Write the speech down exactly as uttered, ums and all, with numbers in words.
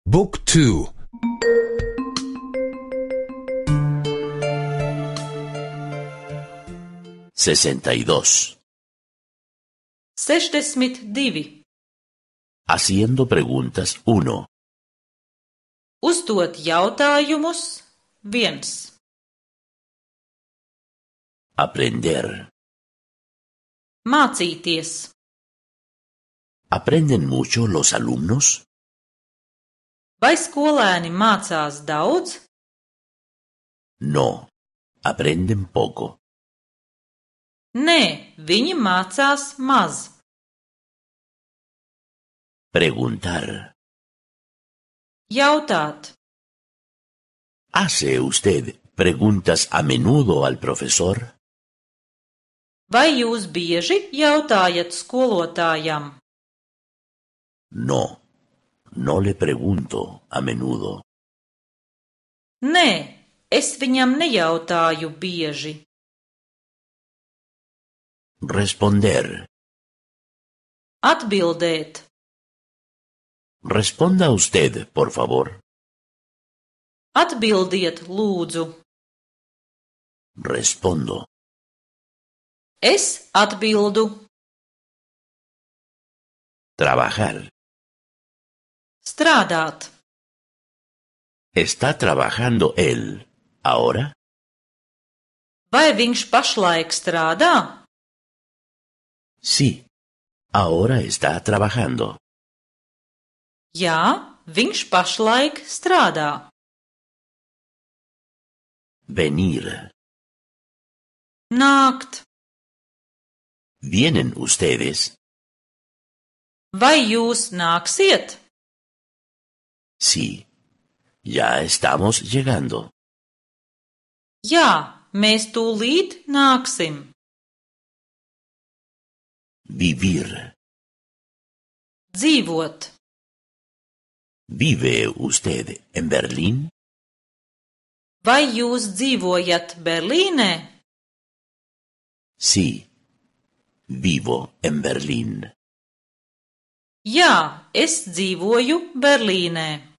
บุ๊กทู sesenta y dos. Sešdesmit divi. Haciendo preguntas uno. Uzdot jautājumus viens. Aprender. Mācīties. ¿Aprenden mucho los alumnos? Vai skolēni mācās daudz? No, aprenden poco. Nē, viņi mācās maz. Preguntar. Jautāt. ¿Hace usted preguntas a menudo al profesor? Vai jūs bieži jautājat skolotājam? No, no le pregunto a menudo. Nē, es viņam nejautāju bieži. Responder. Atbildēt. Responda usted, por favor. Atbildiet, lūdzu. Respondo. Es atbildu. Trabajar. Strādāt. ¿Está trabajando él ahora? Vai viņš pašlaik strādā? Sí, ahora está trabajando. Jā, viņš pašlaik strādā. Venir. Nākt. ¿Vienen ustedes? Vai jūs nāksiet? Sí, ya estamos llegando. Jā, mēs tūlīt nāksim. Vivir. Dzīvot. ¿Vive usted en Berlín? Vai jūs dzīvojat Berlīnē? Sí, vivo en Berlín. Jā, es dzīvoju Berlīnē.